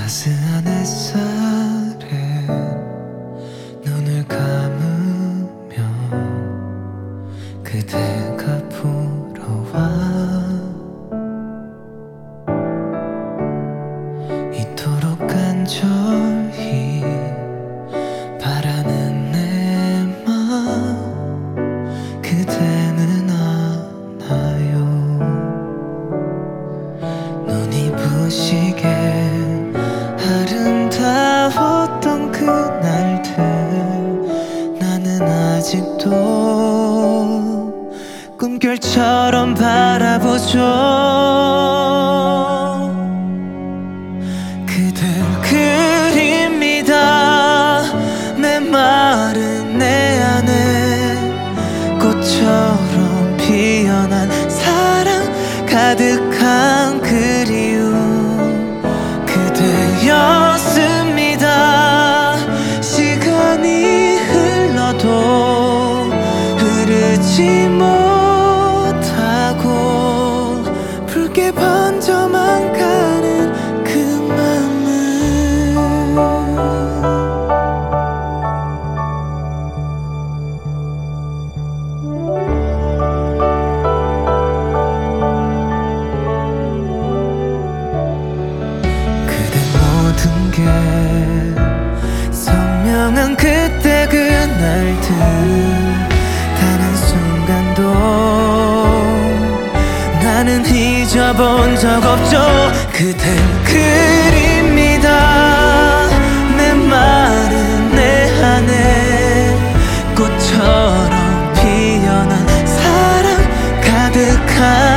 따스한 햇살에 눈을 감으면 그대가 불어와 이토록 간절히 바라는 내 맘 그대는 아나요. 눈이 부시게 아름다웠던 그날들 나는 아직도 꿈결처럼 바라보죠. 그댈 그립니다. 메마른 내 안에 꽃처럼 피어난 사랑 가득한 그리움 그대였습니다. 시간이 흘러도 흐르지 못하고 붉게 번져만 가는 그 맘은 모든 게 선명한 그때 그날들 단 한순간도 나는 잊어본 적 없죠. 그댈 그립니다. 메마른 내 안에 꽃처럼 피어난 사랑 가득한